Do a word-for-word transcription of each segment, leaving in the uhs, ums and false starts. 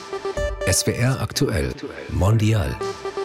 S W R aktuell Mondial.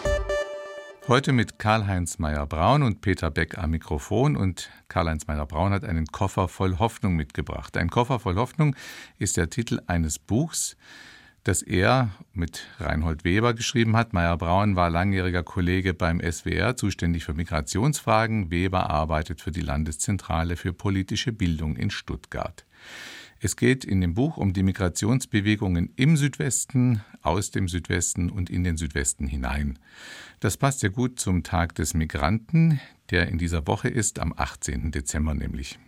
Heute mit Karl-Heinz Meyer-Braun und Peter Beck am Mikrofon. Und Karl-Heinz Meyer-Braun hat einen Koffer voll Hoffnung mitgebracht. Ein Koffer voll Hoffnung ist der Titel eines Buchs, das er mit Reinhold Weber geschrieben hat. Meyer-Braun war langjähriger Kollege beim S W R, zuständig für Migrationsfragen. Weber arbeitet für die Landeszentrale für politische Bildung in Stuttgart. Es geht in dem Buch um die Migrationsbewegungen im Südwesten, aus dem Südwesten und in den Südwesten hinein. Das passt ja gut zum Tag des Migranten, der in dieser Woche ist, am achtzehnten Dezember nämlich.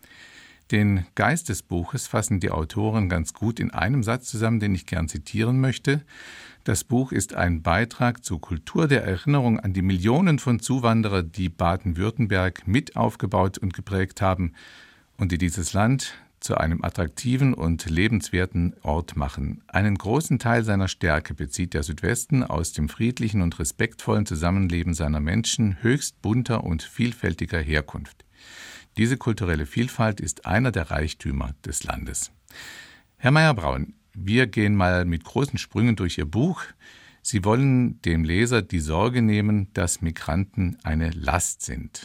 Den Geist des Buches fassen die Autoren ganz gut in einem Satz zusammen, den ich gern zitieren möchte. Das Buch ist ein Beitrag zur Kultur der Erinnerung an die Millionen von Zuwanderern, die Baden-Württemberg mit aufgebaut und geprägt haben und die dieses Land zu einem attraktiven und lebenswerten Ort machen. Einen großen Teil seiner Stärke bezieht der Südwesten aus dem friedlichen und respektvollen Zusammenleben seiner Menschen höchst bunter und vielfältiger Herkunft. Diese kulturelle Vielfalt ist einer der Reichtümer des Landes. Herr Meyer-Braun, wir gehen mal mit großen Sprüngen durch Ihr Buch. Sie wollen dem Leser die Sorge nehmen, dass Migranten eine Last sind.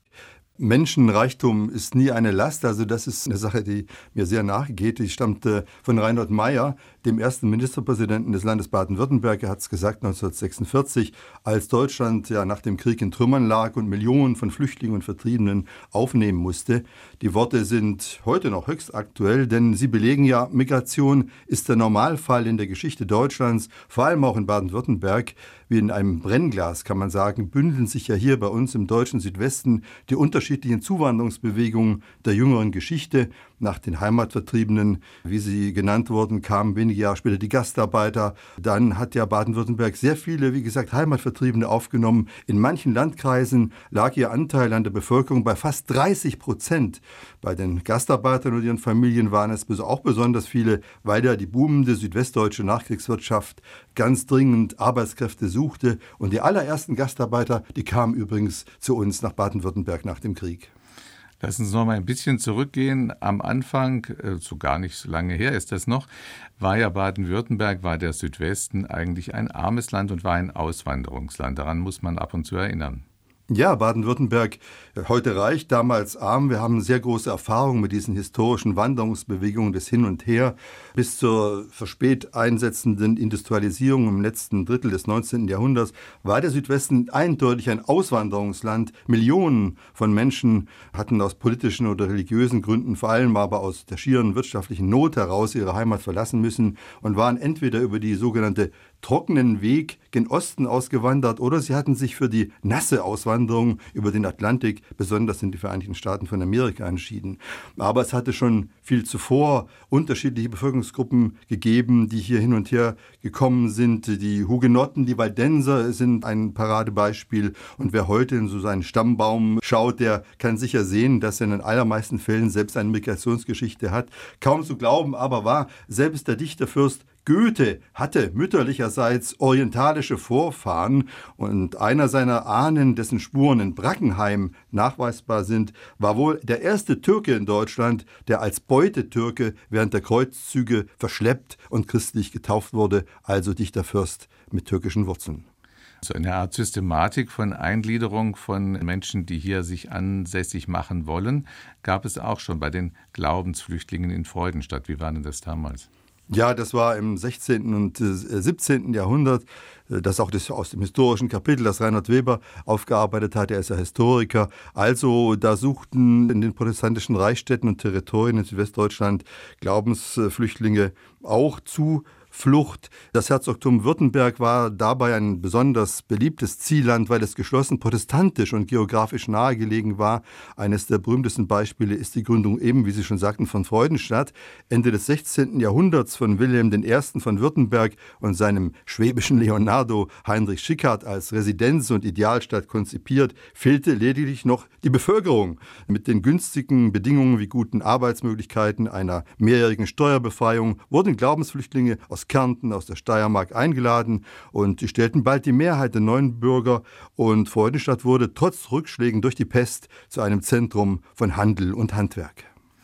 Menschenreichtum ist nie eine Last, also das ist eine Sache, die mir sehr nachgeht. Die stammt von Reinhold Meier, dem ersten Ministerpräsidenten des Landes Baden-Württemberg. Er hat es gesagt neunzehnhundertsechsundvierzig, als Deutschland ja nach dem Krieg in Trümmern lag und Millionen von Flüchtlingen und Vertriebenen aufnehmen musste. Die Worte sind heute noch höchst aktuell, denn sie belegen ja, Migration ist der Normalfall in der Geschichte Deutschlands, vor allem auch in Baden-Württemberg. Wie in einem Brennglas, kann man sagen, bündeln sich ja hier bei uns im deutschen Südwesten die unterschiedlichen Zuwanderungsbewegungen der jüngeren Geschichte. Nach den Heimatvertriebenen, wie sie genannt wurden, kamen wenige Jahre später die Gastarbeiter. Dann hat ja Baden-Württemberg sehr viele, wie gesagt, Heimatvertriebene aufgenommen. In manchen Landkreisen lag ihr Anteil an der Bevölkerung bei fast dreißig Prozent. Bei den Gastarbeitern und ihren Familien waren es auch besonders viele, weil ja die boomende südwestdeutsche Nachkriegswirtschaft ganz dringend Arbeitskräfte suchte. Und die allerersten Gastarbeiter, die kamen übrigens zu uns nach Baden-Württemberg nach dem Krieg. Lassen Sie uns noch mal ein bisschen zurückgehen. Am Anfang, so gar nicht so lange her ist das noch, war ja Baden-Württemberg, war der Südwesten eigentlich ein armes Land und war ein Auswanderungsland. Daran muss man ab und zu erinnern. Ja, Baden-Württemberg, heute reich, damals arm. Wir haben sehr große Erfahrung mit diesen historischen Wanderungsbewegungen des Hin und Her. Bis zur verspät einsetzenden Industrialisierung im letzten Drittel des neunzehnten Jahrhunderts war der Südwesten eindeutig ein Auswanderungsland. Millionen von Menschen hatten aus politischen oder religiösen Gründen, vor allem aber aus der schieren wirtschaftlichen Not heraus, ihre Heimat verlassen müssen und waren entweder über die sogenannte trockenen Weg gen Osten ausgewandert oder sie hatten sich für die nasse Auswanderung über den Atlantik, besonders in die Vereinigten Staaten von Amerika, entschieden. Aber es hatte schon viel zuvor unterschiedliche Bevölkerungsgruppen gegeben, die hier hin und her gekommen sind. Die Hugenotten, die Waldenser sind ein Paradebeispiel. Und wer heute in so seinen Stammbaum schaut, der kann sicher sehen, dass er in den allermeisten Fällen selbst eine Migrationsgeschichte hat. Kaum zu glauben aber war, selbst der Dichterfürst Goethe hatte mütterlicherseits orientalische Vorfahren und einer seiner Ahnen, dessen Spuren in Brackenheim nachweisbar sind, war wohl der erste Türke in Deutschland, der als Beutetürke während der Kreuzzüge verschleppt und christlich getauft wurde, also Dichterfürst mit türkischen Wurzeln. So eine Art Systematik von Eingliederung von Menschen, die hier sich ansässig machen wollen, gab es auch schon bei den Glaubensflüchtlingen in Freudenstadt. Wie war denn das damals? Ja, das war im sechzehnten und siebzehnten Jahrhundert. Das auch das aus dem historischen Kapitel, das Reinhold Weber aufgearbeitet hat. Er ist ja Historiker. Also da suchten in den protestantischen Reichsstädten und Territorien in Südwestdeutschland Glaubensflüchtlinge auch zu Flucht. Das Herzogtum Württemberg war dabei ein besonders beliebtes Zielland, weil es geschlossen protestantisch und geografisch nahegelegen war. Eines der berühmtesten Beispiele ist die Gründung eben, wie Sie schon sagten, von Freudenstadt, Ende des sechzehnten Jahrhunderts von Wilhelm der Erste von Württemberg und seinem schwäbischen Leonardo Heinrich Schickhardt als Residenz- und Idealstadt konzipiert, fehlte lediglich noch die Bevölkerung. Mit den günstigen Bedingungen wie guten Arbeitsmöglichkeiten, einer mehrjährigen Steuerbefreiung wurden Glaubensflüchtlinge aus Kärnten, aus der Steiermark eingeladen und die stellten bald die Mehrheit der neuen Bürger und Freudenstadt wurde trotz Rückschlägen durch die Pest zu einem Zentrum von Handel und Handwerk.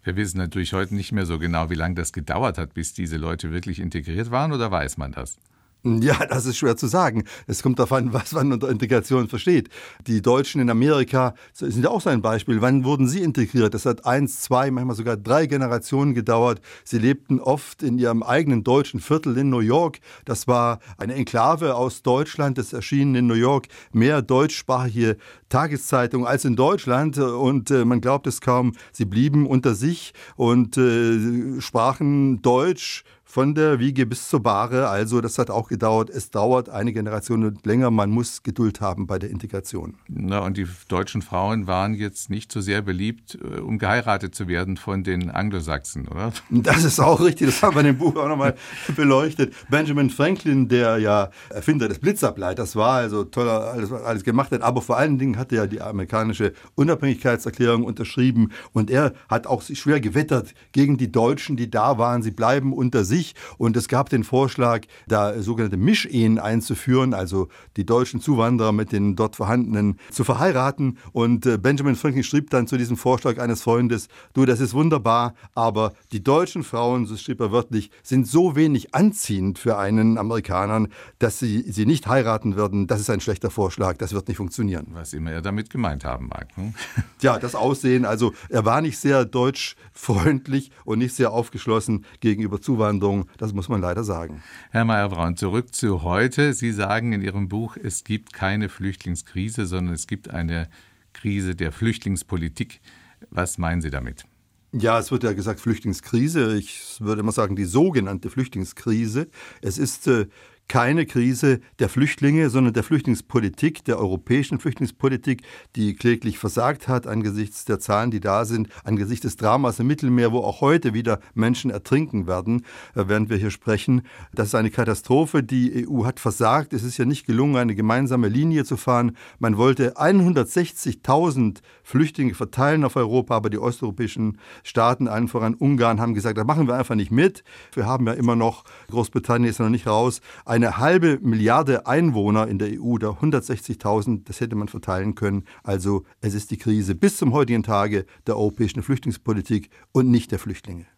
Wir wissen natürlich heute nicht mehr so genau, wie lange das gedauert hat, bis diese Leute wirklich integriert waren, oder weiß man das? Ja, das ist schwer zu sagen. Es kommt darauf an, was man unter Integration versteht. Die Deutschen in Amerika sind ja auch so ein Beispiel. Wann wurden sie integriert? Das hat eins, zwei, manchmal sogar drei Generationen gedauert. Sie lebten oft in ihrem eigenen deutschen Viertel in New York. Das war eine Enklave aus Deutschland. Es erschienen in New York mehr deutschsprachige Tageszeitungen als in Deutschland. Und äh, man glaubt es kaum, sie blieben unter sich und äh, sprachen Deutsch von der Wiege bis zur Bahre. Also das hat auch gedauert. Es dauert eine Generation länger. Man muss Geduld haben bei der Integration. Na, und die deutschen Frauen waren jetzt nicht so sehr beliebt, um geheiratet zu werden von den Anglosachsen, oder? Das ist auch richtig. Das haben wir in dem Buch auch nochmal beleuchtet. Benjamin Franklin, der ja Erfinder des Blitzableiters war, also toller alles, alles gemacht hat, aber vor allen Dingen hat er ja die amerikanische Unabhängigkeitserklärung unterschrieben und er hat auch sich schwer gewettert gegen die Deutschen, die da waren. Sie bleiben unter sich. Und es gab den Vorschlag, da sogenannte Mischehen einzuführen, also die deutschen Zuwanderer mit den dort vorhandenen zu verheiraten. Und Benjamin Franklin schrieb dann zu diesem Vorschlag eines Freundes, du, das ist wunderbar, aber die deutschen Frauen, so schrieb er wörtlich, sind so wenig anziehend für einen Amerikaner, dass sie sie nicht heiraten würden. Das ist ein schlechter Vorschlag, das wird nicht funktionieren. Was immer er damit gemeint haben mag. Ne? Ja, das Aussehen, also er war nicht sehr deutschfreundlich und nicht sehr aufgeschlossen gegenüber Zuwanderung. Das muss man leider sagen. Herr Mayer-Braun, zurück zu heute. Sie sagen in Ihrem Buch, es gibt keine Flüchtlingskrise, sondern es gibt eine Krise der Flüchtlingspolitik. Was meinen Sie damit? Ja, es wird ja gesagt Flüchtlingskrise. Ich würde mal sagen, die sogenannte Flüchtlingskrise. Es ist äh, keine Krise der Flüchtlinge, sondern der Flüchtlingspolitik, der europäischen Flüchtlingspolitik, die kläglich versagt hat angesichts der Zahlen, die da sind, angesichts des Dramas im Mittelmeer, wo auch heute wieder Menschen ertrinken werden, während wir hier sprechen. Das ist eine Katastrophe. Die E U hat versagt. Es ist ja nicht gelungen, eine gemeinsame Linie zu fahren. Man wollte hundertsechzigtausend Flüchtlinge verteilen auf Europa, aber die osteuropäischen Staaten, allen voran Ungarn, haben gesagt, da machen wir einfach nicht mit. Wir haben ja immer noch, Großbritannien ist noch nicht raus, eine halbe Milliarde Einwohner in der E U, da hundertsechzigtausend, das hätte man verteilen können. Also es ist die Krise bis zum heutigen Tage der europäischen Flüchtlingspolitik und nicht der Flüchtlinge.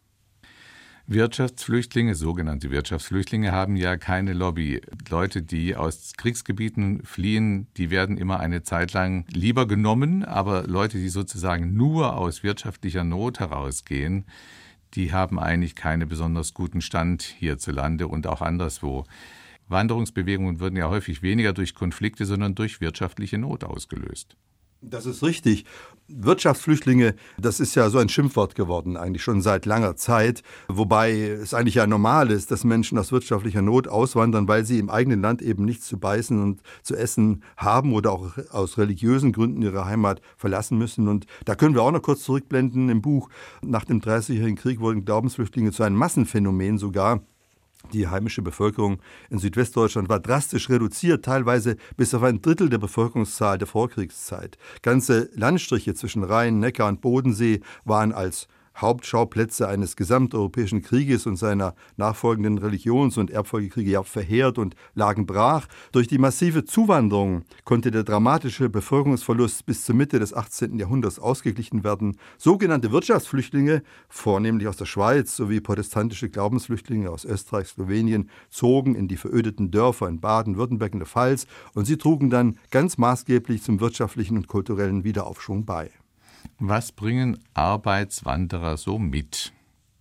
Wirtschaftsflüchtlinge, sogenannte Wirtschaftsflüchtlinge, haben ja keine Lobby. Leute, die aus Kriegsgebieten fliehen, die werden immer eine Zeit lang lieber genommen, aber Leute, die sozusagen nur aus wirtschaftlicher Not herausgehen, die haben eigentlich keinen besonders guten Stand hierzulande und auch anderswo. Wanderungsbewegungen würden ja häufig weniger durch Konflikte, sondern durch wirtschaftliche Not ausgelöst. Das ist richtig. Wirtschaftsflüchtlinge, das ist ja so ein Schimpfwort geworden, eigentlich schon seit langer Zeit. Wobei es eigentlich ja normal ist, dass Menschen aus wirtschaftlicher Not auswandern, weil sie im eigenen Land eben nichts zu beißen und zu essen haben oder auch aus religiösen Gründen ihre Heimat verlassen müssen. Und da können wir auch noch kurz zurückblenden im Buch. Nach dem Dreißigjährigen Krieg wurden Glaubensflüchtlinge zu einem Massenphänomen sogar. Die heimische Bevölkerung in Südwestdeutschland war drastisch reduziert, teilweise bis auf ein Drittel der Bevölkerungszahl der Vorkriegszeit. Ganze Landstriche zwischen Rhein, Neckar und Bodensee waren als Hauptschauplätze eines gesamteuropäischen Krieges und seiner nachfolgenden Religions- und Erbfolgekriege ja verheert und lagen brach. Durch die massive Zuwanderung konnte der dramatische Bevölkerungsverlust bis zur Mitte des achtzehnten Jahrhunderts ausgeglichen werden. Sogenannte Wirtschaftsflüchtlinge, vornehmlich aus der Schweiz, sowie protestantische Glaubensflüchtlinge aus Österreich, Slowenien, zogen in die verödeten Dörfer in Baden-Württemberg und der Pfalz und sie trugen dann ganz maßgeblich zum wirtschaftlichen und kulturellen Wiederaufschwung bei. Was bringen Arbeitswanderer so mit?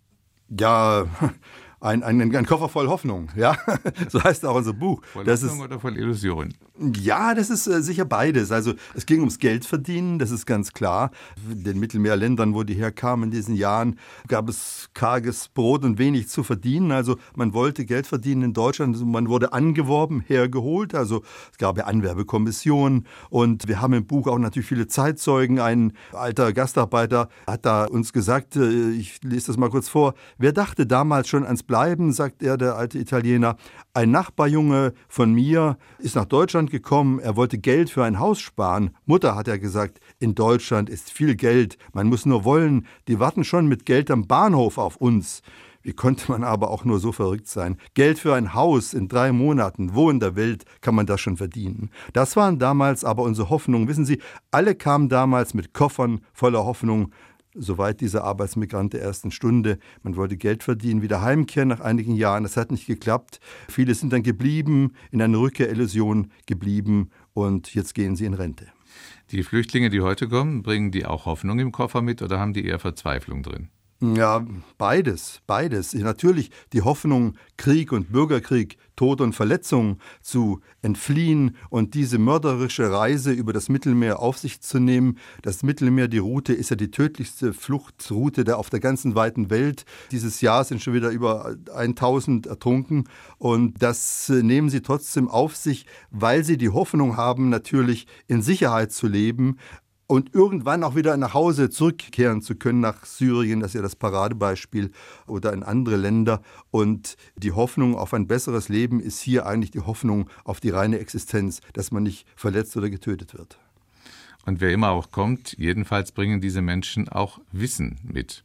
Ja, ein, ein, ein Koffer voll Hoffnung, ja, so heißt auch unser Buch. Voll das Hoffnung ist, oder voll Illusion? Ja, das ist äh, sicher beides. Also es ging ums Geldverdienen, das ist ganz klar. In den Mittelmeerländern, wo die herkamen in diesen Jahren, gab es karges Brot und wenig zu verdienen. Also man wollte Geld verdienen in Deutschland. Man wurde angeworben, hergeholt. Also es gab ja Anwerbekommissionen. Und wir haben im Buch auch natürlich viele Zeitzeugen. Ein alter Gastarbeiter hat da uns gesagt, äh, ich lese das mal kurz vor, wer dachte damals schon ans Bleiben, sagt er, der alte Italiener. Ein Nachbarjunge von mir ist nach Deutschland gekommen, er wollte Geld für ein Haus sparen. Mutter, hat er gesagt, in Deutschland ist viel Geld, man muss nur wollen, die warten schon mit Geld am Bahnhof auf uns. Wie konnte man aber auch nur so verrückt sein? Geld für ein Haus in drei Monaten, wo in der Welt kann man das schon verdienen? Das waren damals aber unsere Hoffnungen. Wissen Sie, alle kamen damals mit Koffern voller Hoffnung soweit dieser Arbeitsmigrant der ersten Stunde. Man wollte Geld verdienen, wieder heimkehren nach einigen Jahren. Das hat nicht geklappt. Viele sind dann geblieben, in einer Rückkehrsillusion geblieben und jetzt gehen sie in Rente. Die Flüchtlinge, die heute kommen, bringen die auch Hoffnung im Koffer mit oder haben die eher Verzweiflung drin? Ja, beides, beides. Natürlich die Hoffnung, Krieg und Bürgerkrieg, Tod und Verletzung zu entfliehen und diese mörderische Reise über das Mittelmeer auf sich zu nehmen. Das Mittelmeer, die Route, ist ja die tödlichste Fluchtroute der auf der ganzen weiten Welt. Dieses Jahr sind schon wieder über tausend ertrunken und das nehmen sie trotzdem auf sich, weil sie die Hoffnung haben, natürlich in Sicherheit zu leben, und irgendwann auch wieder nach Hause zurückkehren zu können, nach Syrien, das ist ja das Paradebeispiel, oder in andere Länder. Und die Hoffnung auf ein besseres Leben ist hier eigentlich die Hoffnung auf die reine Existenz, dass man nicht verletzt oder getötet wird. Und wer immer auch kommt, jedenfalls bringen diese Menschen auch Wissen mit.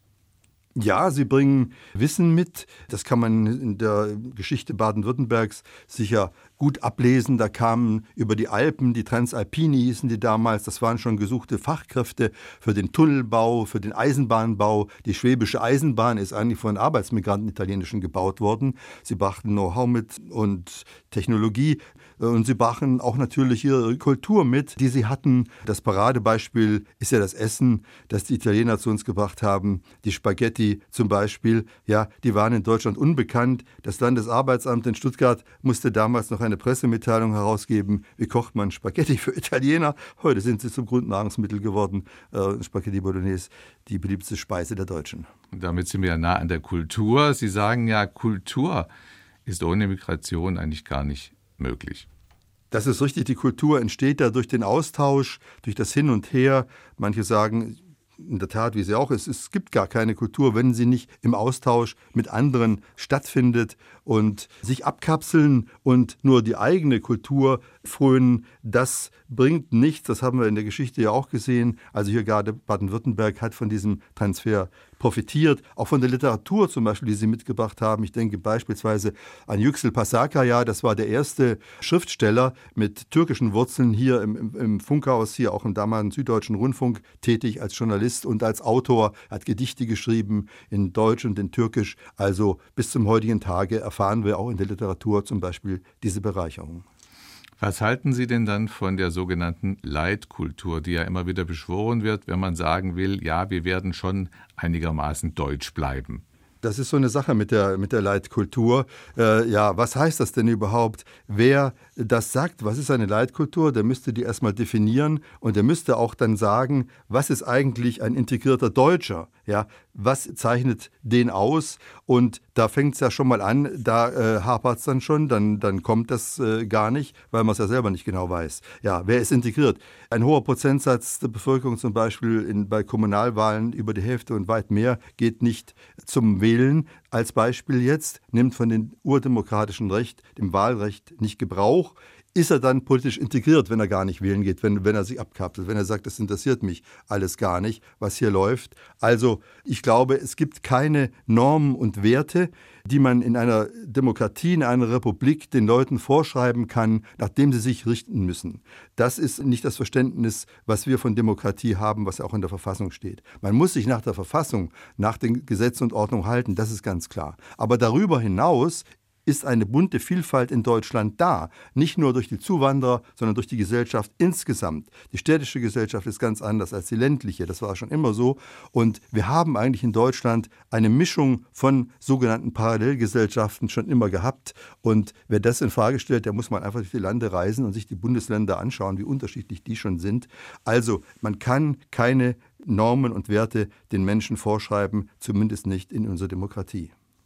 Ja, sie bringen Wissen mit. Das kann man in der Geschichte Baden-Württembergs sicher gut ablesen. Da kamen über die Alpen, die Transalpini hießen die damals, das waren schon gesuchte Fachkräfte für den Tunnelbau, für den Eisenbahnbau. Die schwäbische Eisenbahn ist eigentlich von Arbeitsmigranten italienischen gebaut worden. Sie brachten Know-how mit und Technologie. Und sie brachten auch natürlich ihre Kultur mit, die sie hatten. Das Paradebeispiel ist ja das Essen, das die Italiener zu uns gebracht haben. Die Spaghetti zum Beispiel, ja, die waren in Deutschland unbekannt. Das Landesarbeitsamt in Stuttgart musste damals noch eine Pressemitteilung herausgeben, wie kocht man Spaghetti für Italiener. Heute sind sie zum Grundnahrungsmittel geworden. Äh, Spaghetti Bolognese, die beliebteste Speise der Deutschen. Und damit sind wir ja nah an der Kultur. Sie sagen ja, Kultur ist ohne Migration eigentlich gar nicht möglich. Das ist richtig, die Kultur entsteht da durch den Austausch, durch das Hin und Her. Manche sagen, in der Tat, wie sie auch ist, es gibt gar keine Kultur, wenn sie nicht im Austausch mit anderen stattfindet. Und sich abkapseln und nur die eigene Kultur frönen, das bringt nichts. Das haben wir in der Geschichte ja auch gesehen. Also hier gerade Baden-Württemberg hat von diesem Transfer profitiert, auch von der Literatur zum Beispiel, die sie mitgebracht haben. Ich denke beispielsweise an Yüksel Pasarkaya, das war der erste Schriftsteller mit türkischen Wurzeln hier im, im, im Funkhaus, hier auch im damaligen Süddeutschen Rundfunk tätig als Journalist und als Autor, hat Gedichte geschrieben in Deutsch und in Türkisch. Also bis zum heutigen Tage erfahren wir auch in der Literatur zum Beispiel diese Bereicherung. Was halten Sie denn dann von der sogenannten Leitkultur, die ja immer wieder beschworen wird, wenn man sagen will, ja, wir werden schon einigermaßen deutsch bleiben? Das ist so eine Sache mit der, mit der Leitkultur. Äh, ja, was heißt das denn überhaupt? Wer das sagt, was ist eine Leitkultur, der müsste die erstmal definieren und der müsste auch dann sagen, was ist eigentlich ein integrierter Deutscher? Ja, was zeichnet den aus? Und da fängt es ja schon mal an, da äh, hapert es dann schon, dann, dann kommt das äh, gar nicht, weil man es ja selber nicht genau weiß. Ja, wer ist integriert? Ein hoher Prozentsatz der Bevölkerung zum Beispiel in, bei Kommunalwahlen, über die Hälfte und weit mehr, geht nicht zum Wählen. Als Beispiel jetzt, nimmt von dem urdemokratischen Recht, dem Wahlrecht, nicht Gebrauch. Ist er dann politisch integriert, wenn er gar nicht wählen geht, wenn, wenn er sich abkapselt, wenn er sagt, das interessiert mich alles gar nicht, was hier läuft. Also ich glaube, es gibt keine Normen und Werte, die man in einer Demokratie, in einer Republik den Leuten vorschreiben kann, nachdem sie sich richten müssen. Das ist nicht das Verständnis, was wir von Demokratie haben, was auch in der Verfassung steht. Man muss sich nach der Verfassung, nach den Gesetzen und Ordnung halten, das ist ganz klar. Aber darüber hinaus ist eine bunte Vielfalt in Deutschland da. Nicht nur durch die Zuwanderer, sondern durch die Gesellschaft insgesamt. Die städtische Gesellschaft ist ganz anders als die ländliche. Das war schon immer so. Und wir haben eigentlich in Deutschland eine Mischung von sogenannten Parallelgesellschaften schon immer gehabt. Und wer das in Frage stellt, der muss mal einfach durch die Lande reisen und sich die Bundesländer anschauen, wie unterschiedlich die schon sind. Also man kann keine Normen und Werte den Menschen vorschreiben, zumindest nicht in unserer Demokratie.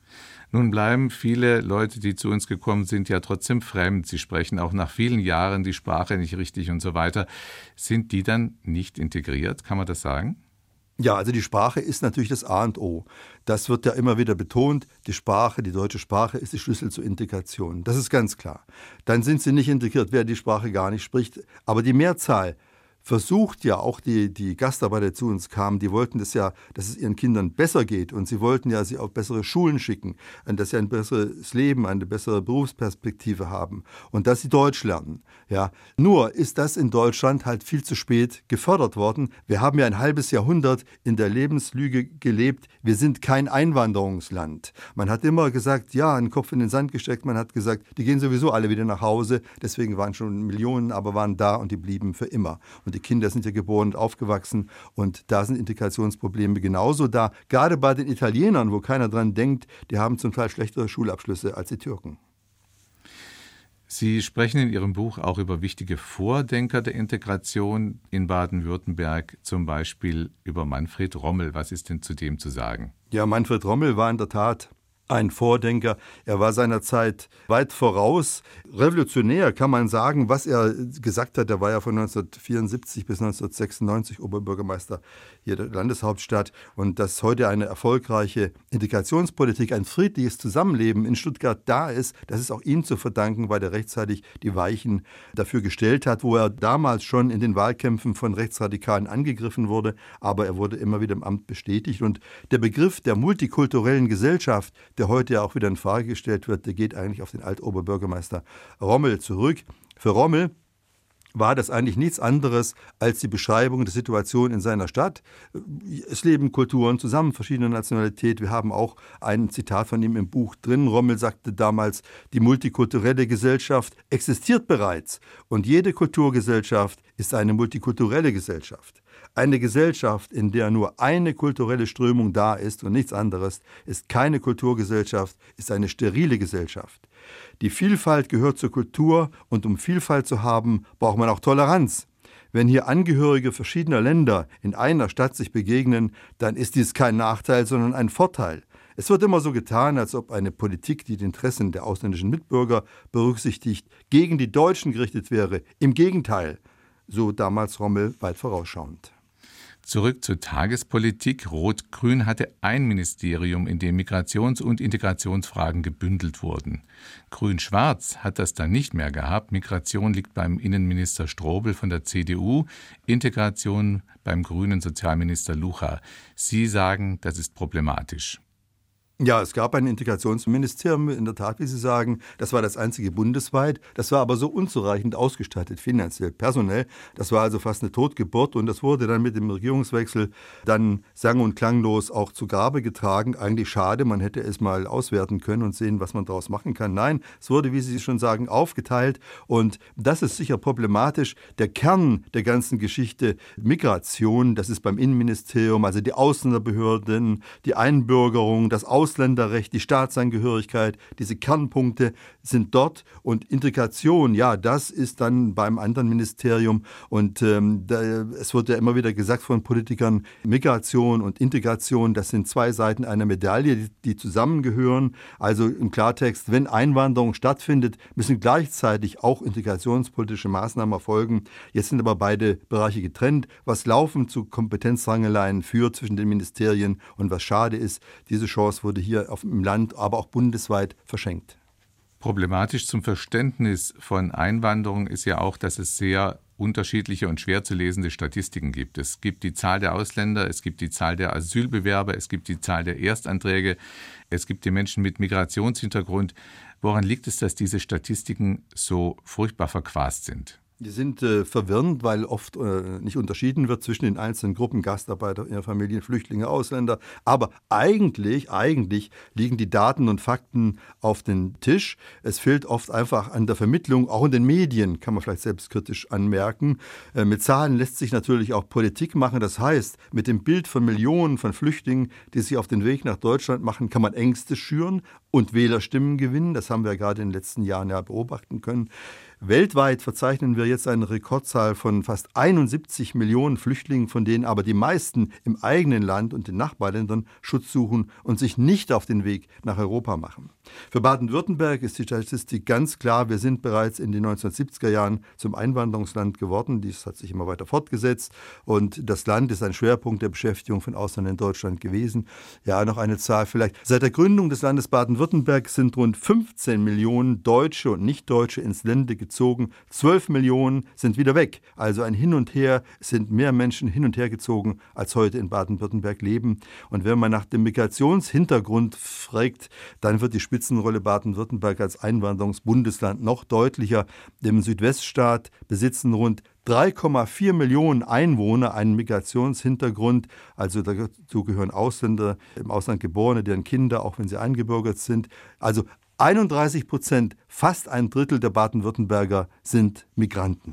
Nun bleiben viele Leute, die zu uns gekommen sind, ja trotzdem fremd. Sie sprechen auch nach vielen Jahren die Sprache nicht richtig und so weiter. Sind die dann nicht integriert? Kann man das sagen? Ja, also die Sprache ist natürlich das A und O. Das wird ja immer wieder betont. Die Sprache, die deutsche Sprache ist die Schlüssel zur Integration. Das ist ganz klar. Dann sind sie nicht integriert, wer die Sprache gar nicht spricht. Aber die Mehrzahl versucht ja, auch die, die Gastarbeiter, die zu uns kamen, die wollten das ja, dass es ihren Kindern besser geht und sie wollten ja sie auf bessere Schulen schicken, dass sie ein besseres Leben, eine bessere Berufsperspektive haben und dass sie Deutsch lernen. Ja. Nur ist das in Deutschland halt viel zu spät gefördert worden. Wir haben ja ein halbes Jahrhundert in der Lebenslüge gelebt, wir sind kein Einwanderungsland. Man hat immer gesagt, ja, einen Kopf in den Sand gesteckt, man hat gesagt, die gehen sowieso alle wieder nach Hause, deswegen waren schon Millionen, aber waren da und die blieben für immer. Und die Kinder sind ja geboren und aufgewachsen und da sind Integrationsprobleme genauso da. Gerade bei den Italienern, wo keiner dran denkt, die haben zum Teil schlechtere Schulabschlüsse als die Türken. Sie sprechen in Ihrem Buch auch über wichtige Vordenker der Integration in Baden-Württemberg, zum Beispiel über Manfred Rommel. Was ist denn zu dem zu sagen? Ja, Manfred Rommel war in der Tat ein Vordenker. Er war seiner Zeit weit voraus. Revolutionär kann man sagen, was er gesagt hat. Er war ja von neunzehnhundertvierundsiebzig bis neunzehnhundertsechsundneunzig Oberbürgermeister hier der Landeshauptstadt. Und dass heute eine erfolgreiche Integrationspolitik, ein friedliches Zusammenleben in Stuttgart da ist, das ist auch ihm zu verdanken, weil er rechtzeitig die Weichen dafür gestellt hat, wo er damals schon in den Wahlkämpfen von Rechtsradikalen angegriffen wurde. Aber er wurde immer wieder im Amt bestätigt. Und der Begriff der multikulturellen Gesellschaft, der heute ja auch wieder in Frage gestellt wird, der geht eigentlich auf den Altoberbürgermeister Rommel zurück. Für Rommel war das eigentlich nichts anderes als die Beschreibung der Situation in seiner Stadt. Es leben Kulturen zusammen, verschiedene Nationalität. Wir haben auch ein Zitat von ihm im Buch drin. Rommel sagte damals, die multikulturelle Gesellschaft existiert bereits und jede Kulturgesellschaft ist eine multikulturelle Gesellschaft. Eine Gesellschaft, in der nur eine kulturelle Strömung da ist und nichts anderes, ist keine Kulturgesellschaft, ist eine sterile Gesellschaft. Die Vielfalt gehört zur Kultur und um Vielfalt zu haben, braucht man auch Toleranz. Wenn hier Angehörige verschiedener Länder in einer Stadt sich begegnen, dann ist dies kein Nachteil, sondern ein Vorteil. Es wird immer so getan, als ob eine Politik, die die Interessen der ausländischen Mitbürger berücksichtigt, gegen die Deutschen gerichtet wäre. Im Gegenteil, so damals Rommel weit vorausschauend. Zurück zur Tagespolitik. Rot-Grün hatte ein Ministerium, in dem Migrations- und Integrationsfragen gebündelt wurden. Grün-Schwarz hat das dann nicht mehr gehabt. Migration liegt beim Innenminister Strobel von der C D U, Integration beim grünen Sozialminister Lucha. Sie sagen, das ist problematisch. Ja, es gab ein Integrationsministerium, in der Tat, wie Sie sagen. Das war das einzige bundesweit. Das war aber so unzureichend ausgestattet, finanziell, personell. Das war also fast eine Totgeburt und das wurde dann mit dem Regierungswechsel dann sang- und klanglos auch zu Grabe getragen. Eigentlich schade, man hätte es mal auswerten können und sehen, was man daraus machen kann. Nein, es wurde, wie Sie schon sagen, aufgeteilt und das ist sicher problematisch. Der Kern der ganzen Geschichte, Migration, das ist beim Innenministerium, also die Ausländerbehörden, die Einbürgerung, das Aus Ausländerrecht, die Staatsangehörigkeit, diese Kernpunkte sind dort und Integration, ja, das ist dann beim anderen Ministerium und ähm, da, es wird ja immer wieder gesagt von Politikern, Migration und Integration, das sind zwei Seiten einer Medaille, die, die zusammengehören. Also im Klartext, wenn Einwanderung stattfindet, müssen gleichzeitig auch integrationspolitische Maßnahmen erfolgen. Jetzt sind aber beide Bereiche getrennt, was laufend zu Kompetenzrangeleien führt zwischen den Ministerien und was schade ist, diese Chance wurde hier auf, im Land, aber auch bundesweit verschenkt. Problematisch zum Verständnis von Einwanderung ist ja auch, dass es sehr unterschiedliche und schwer zu lesende Statistiken gibt. Es gibt die Zahl der Ausländer, es gibt die Zahl der Asylbewerber, es gibt die Zahl der Erstanträge, es gibt die Menschen mit Migrationshintergrund. Woran liegt es, dass diese Statistiken so furchtbar verquast sind? Die sind äh, verwirrend, weil oft äh, nicht unterschieden wird zwischen den einzelnen Gruppen, Gastarbeiter, Familien, Flüchtlinge, Ausländer. Aber eigentlich, eigentlich liegen die Daten und Fakten auf den Tisch. Es fehlt oft einfach an der Vermittlung, auch in den Medien, kann man vielleicht selbstkritisch anmerken. Äh, mit Zahlen lässt sich natürlich auch Politik machen. Das heißt, mit dem Bild von Millionen von Flüchtlingen, die sich auf den Weg nach Deutschland machen, kann man Ängste schüren und Wählerstimmen gewinnen. Das haben wir ja gerade in den letzten Jahren ja beobachten können. Weltweit verzeichnen wir jetzt eine Rekordzahl von fast einundsiebzig Millionen Flüchtlingen, von denen aber die meisten im eigenen Land und den Nachbarländern Schutz suchen und sich nicht auf den Weg nach Europa machen. Für Baden-Württemberg ist die Statistik ganz klar, wir sind bereits in den neunzehnhundertsiebziger Jahren zum Einwanderungsland geworden. Dies hat sich immer weiter fortgesetzt und das Land ist ein Schwerpunkt der Beschäftigung von Ausländern in Deutschland gewesen. Ja, noch eine Zahl vielleicht. Seit der Gründung des Landes Baden-Württemberg Baden-Württemberg sind rund fünfzehn Millionen Deutsche und Nichtdeutsche ins Lande gezogen. zwölf Millionen sind wieder weg. Also ein Hin und Her, es sind mehr Menschen hin und her gezogen, als heute in Baden-Württemberg leben. Und wenn man nach dem Migrationshintergrund fragt, dann wird die Spitzenrolle Baden-Württemberg als Einwanderungsbundesland noch deutlicher. Im Südweststaat besitzen rund drei Komma vier Millionen Einwohner einen Migrationshintergrund, also dazu gehören Ausländer, im Ausland Geborene, deren Kinder, auch wenn sie eingebürgert sind. Also einunddreißig Prozent, fast ein Drittel der Baden-Württemberger sind Migranten.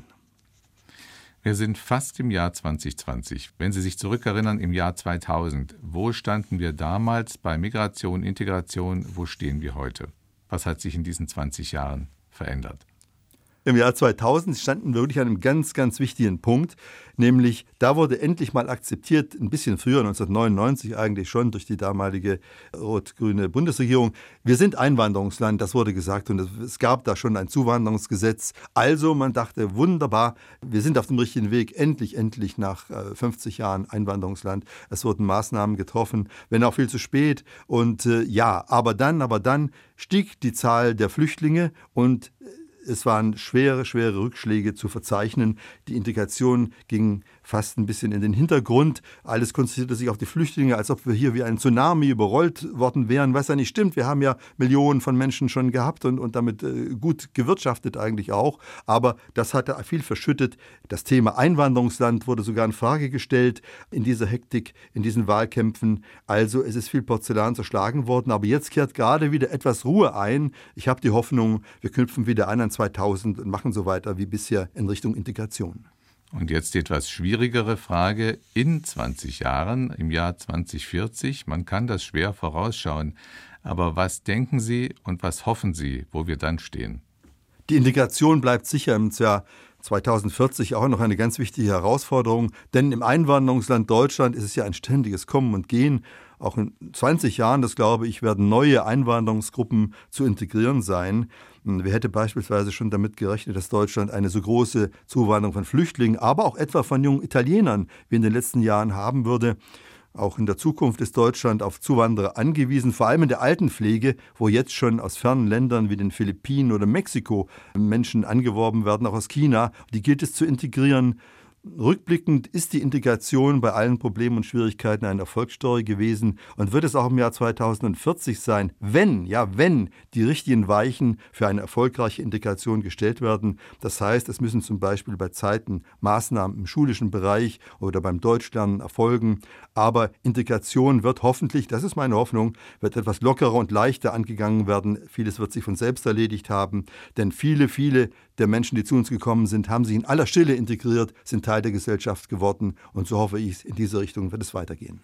Wir sind fast im Jahr zwanzig zwanzig. Wenn Sie sich zurückerinnern, im Jahr zweitausend, wo standen wir damals bei Migration, Integration, wo stehen wir heute? Was hat sich in diesen zwanzig Jahren verändert? Im Jahr zweitausend standen wir wirklich an einem ganz, ganz wichtigen Punkt, nämlich da wurde endlich mal akzeptiert, ein bisschen früher, neunzehnhundertneunundneunzig eigentlich schon, durch die damalige rot-grüne Bundesregierung, wir sind Einwanderungsland, das wurde gesagt, und es gab da schon ein Zuwanderungsgesetz. Also man dachte, wunderbar, wir sind auf dem richtigen Weg, endlich, endlich nach fünfzig Jahren Einwanderungsland. Es wurden Maßnahmen getroffen, wenn auch viel zu spät. Und äh, ja, aber dann, aber dann stieg die Zahl der Flüchtlinge und es waren schwere, schwere Rückschläge zu verzeichnen. Die Integration ging fast ein bisschen in den Hintergrund. Alles konzentrierte sich auf die Flüchtlinge, als ob wir hier wie ein Tsunami überrollt worden wären, was ja nicht stimmt. Wir haben ja Millionen von Menschen schon gehabt und, und damit äh, gut gewirtschaftet eigentlich auch. Aber das hatte viel verschüttet. Das Thema Einwanderungsland wurde sogar in Frage gestellt in dieser Hektik, in diesen Wahlkämpfen. Also es ist viel Porzellan zerschlagen worden. Aber jetzt kehrt gerade wieder etwas Ruhe ein. Ich habe die Hoffnung, wir knüpfen wieder an an zweitausend und machen so weiter wie bisher in Richtung Integration. Und jetzt die etwas schwierigere Frage in zwanzig Jahren, im Jahr zwanzig vierzig. Man kann das schwer vorausschauen. Aber was denken Sie und was hoffen Sie, wo wir dann stehen? Die Integration bleibt sicher im Jahr zweitausendvierzig auch noch eine ganz wichtige Herausforderung. Denn im Einwanderungsland Deutschland ist es ja ein ständiges Kommen und Gehen. Auch in zwanzig Jahren, das glaube ich, werden neue Einwanderungsgruppen zu integrieren sein. Wer hätte beispielsweise schon damit gerechnet, dass Deutschland eine so große Zuwanderung von Flüchtlingen, aber auch etwa von jungen Italienern wie in den letzten Jahren haben würde. Auch in der Zukunft ist Deutschland auf Zuwanderer angewiesen, vor allem in der Altenpflege, wo jetzt schon aus fernen Ländern wie den Philippinen oder Mexiko Menschen angeworben werden, auch aus China. Die gilt es zu integrieren. Rückblickend ist die Integration bei allen Problemen und Schwierigkeiten eine Erfolgsstory gewesen und wird es auch im Jahr zweitausendvierzig sein, wenn, ja wenn, die richtigen Weichen für eine erfolgreiche Integration gestellt werden. Das heißt, es müssen zum Beispiel bei Zeiten Maßnahmen im schulischen Bereich oder beim Deutschlernen erfolgen. Aber Integration wird hoffentlich, das ist meine Hoffnung, wird etwas lockerer und leichter angegangen werden. Vieles wird sich von selbst erledigt haben, denn viele, viele der Menschen, die zu uns gekommen sind, haben sich in aller Stille integriert, sind Teil der Gesellschaft geworden. Und so hoffe ich, in diese Richtung wird es weitergehen.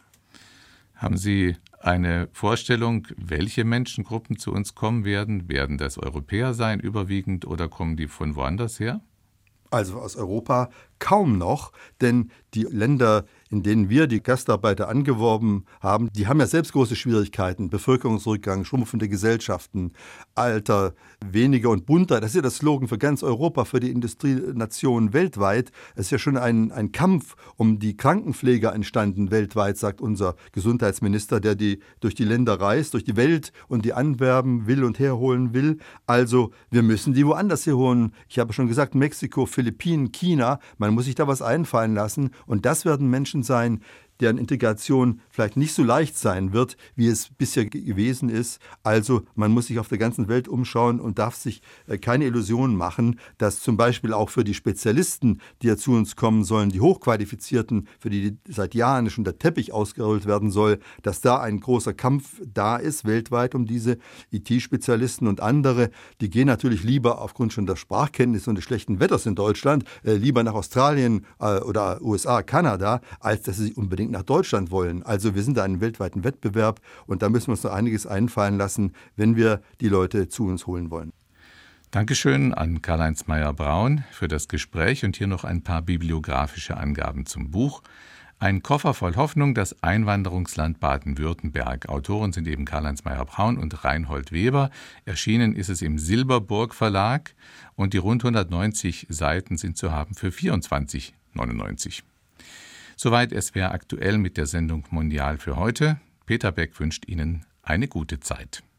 Haben Sie eine Vorstellung, welche Menschengruppen zu uns kommen werden? Werden das Europäer sein überwiegend oder kommen die von woanders her? Also aus Europa kaum noch, denn die Länder, in denen wir die Gastarbeiter angeworben haben, die haben ja selbst große Schwierigkeiten. Bevölkerungsrückgang, schrumpfende Gesellschaften, Alter, weniger und bunter. Das ist ja das Slogan für ganz Europa, für die Industrienationen weltweit. Es ist ja schon ein, ein Kampf um die Krankenpfleger entstanden weltweit, sagt unser Gesundheitsminister, der die durch die Länder reist, durch die Welt und die anwerben will und herholen will. Also wir müssen die woanders herholen. Ich habe schon gesagt, Mexiko, Philippinen, China. Man muss sich da was einfallen lassen. Und das werden Menschen sein, deren Integration vielleicht nicht so leicht sein wird, wie es bisher gewesen ist. Also man muss sich auf der ganzen Welt umschauen und darf sich keine Illusionen machen, dass zum Beispiel auch für die Spezialisten, die ja zu uns kommen sollen, die Hochqualifizierten, für die seit Jahren schon der Teppich ausgerollt werden soll, dass da ein großer Kampf da ist, weltweit um diese I T-Spezialisten und andere. Die gehen natürlich lieber aufgrund schon der Sprachkenntnis und des schlechten Wetters in Deutschland, äh, lieber nach Australien äh, oder U S A, Kanada, als dass sie unbedingt nach Deutschland wollen. Also wir sind da in einem weltweiten Wettbewerb und da müssen wir uns noch einiges einfallen lassen, wenn wir die Leute zu uns holen wollen. Dankeschön an Karl-Heinz Mayer-Braun für das Gespräch und hier noch ein paar bibliografische Angaben zum Buch. Ein Koffer voll Hoffnung, das Einwanderungsland Baden-Württemberg. Autoren sind eben Karl-Heinz Mayer-Braun und Reinhold Weber. Erschienen ist es im Silberburg Verlag und die rund hundertneunzig Seiten sind zu haben für vierundzwanzig neunundneunzig. Soweit S W R aktuell mit der Sendung Mondial für heute. Peter Beck wünscht Ihnen eine gute Zeit.